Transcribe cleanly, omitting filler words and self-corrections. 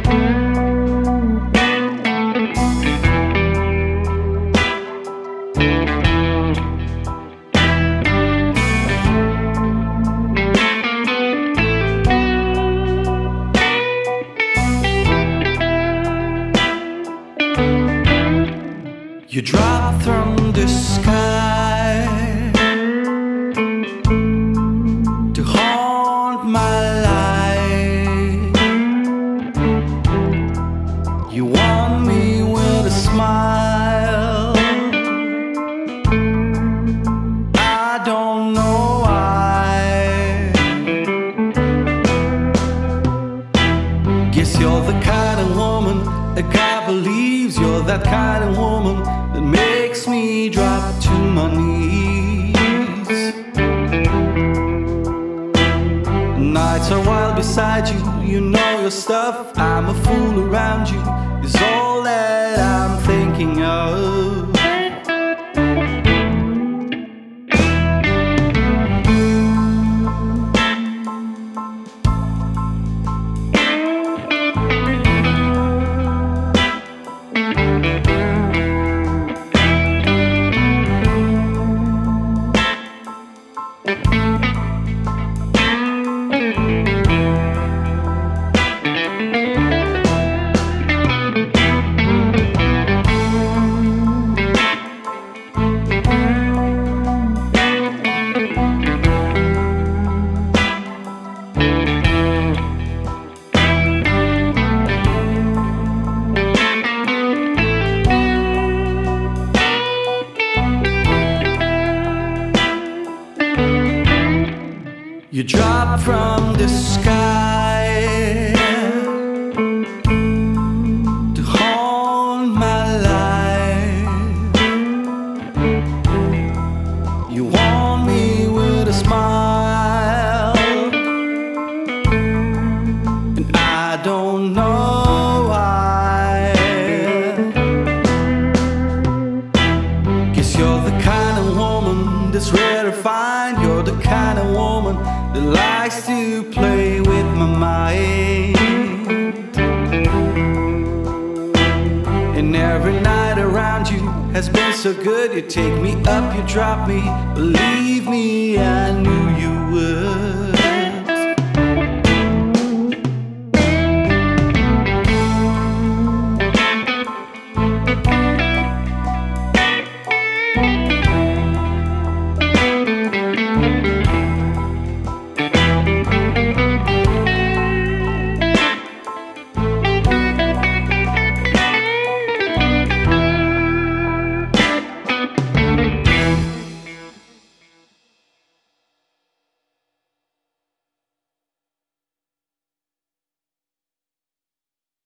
You drop from the sky to haunt my life. You want me with a smile. I don't know why. Guess you're the kind of woman a guy believes. You're that kind of woman that makes me drop to my knees. Nights are wild beside you, you know your stuff. I'm a fool around you, is all that I'm thinking of. You drop from the sky to haunt my life. You want me with a smile, and I don't know why. Guess you're the kind of woman that's rare to find. You're the kind of woman that likes to play with my mind. And every night around you has been so good. You take me up, you drop me. Believe me, I knew you would.